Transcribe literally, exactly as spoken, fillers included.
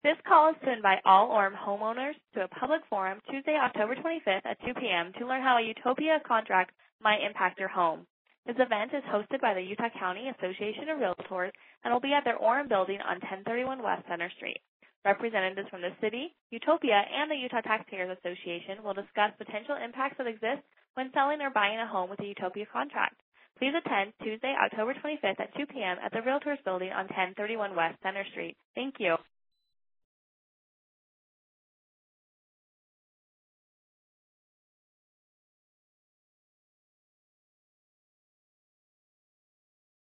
This call is to invite all Orem homeowners to a public forum Tuesday, October twenty-fifth at two p.m. to learn how a Utopia contract might impact your home. This event is hosted by the Utah County Association of Realtors and will be at their Orem building on ten thirty-one West Center Street. Representatives from the city, Utopia, and the Utah Taxpayers Association will discuss potential impacts that exist when selling or buying a home with a Utopia contract. Please attend Tuesday, October twenty-fifth at two p.m. at the Realtors building on ten thirty-one West Center Street. Thank you.